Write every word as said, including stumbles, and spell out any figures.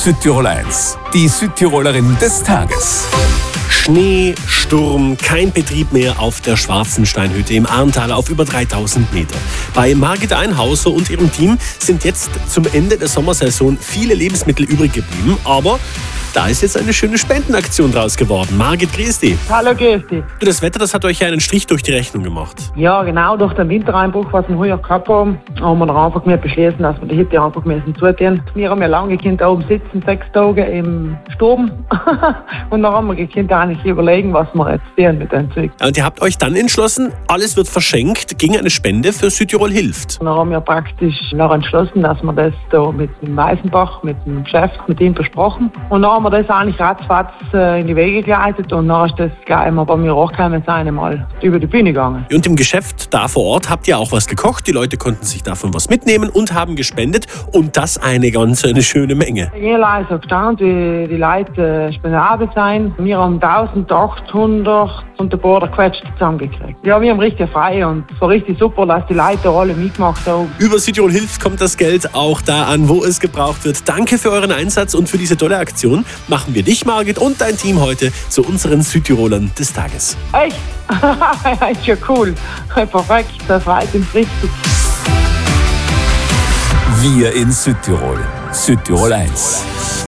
Südtirol eins, die Südtirolerin des Tages. Schnee, Sturm, kein Betrieb mehr auf der Schwarzensteinhütte im Arntal auf über dreitausend Meter. Bei Margit Einhauser und ihrem Team sind jetzt zum Ende der Sommersaison viele Lebensmittel übrig geblieben, aber da ist jetzt eine schöne Spendenaktion draus geworden. Margit, grüß dich. Hallo, grüß dich. Das Wetter, das hat euch ja einen Strich durch die Rechnung gemacht. Ja, genau, durch den Wintereinbruch, was wir heuer gehabt haben, haben wir dann einfach mehr beschlossen, dass wir die Hütte einfach müssen zutun. Wir haben ja lange gekannt, da oben sitzen, sechs Tage im Sturm. Und dann haben wir gekannt, eigentlich überlegen, was wir jetzt tun mit dem Zeug. Und ihr habt euch dann entschlossen, alles wird verschenkt gegen eine Spende für Südtirol hilft. Und dann haben wir praktisch noch entschlossen, dass wir das da mit dem Weißenbach, mit dem Geschäft, mit ihm besprochen. Und dann haben wir das eigentlich ratzfatz äh, in die Wege geleitet und dann ist das gleich mal bei mir hochgekommen sein, mal über die Bühne gegangen. Und im Geschäft da vor Ort habt ihr auch was gekocht, die Leute konnten sich davon was mitnehmen und haben gespendet und das eine ganz eine schöne Menge. Ich habe so gestanden, wie die Leute äh, spendabel sein. Wir haben eintausendachthundert und ein paar gequetscht zusammengekriegt. Ja, wir haben richtig frei und es war richtig super, dass die Leute alle mitgemacht haben. Über Südtirol hilft kommt das Geld auch da an, wo es gebraucht wird. Danke für euren Einsatz und für diese tolle Aktion. Machen wir dich, Margit, und dein Team heute zu unseren Südtirolern des Tages. Echt? Ist ja cool. Perfekt, das freut uns richtig. Wir in Südtirol. Südtirol eins.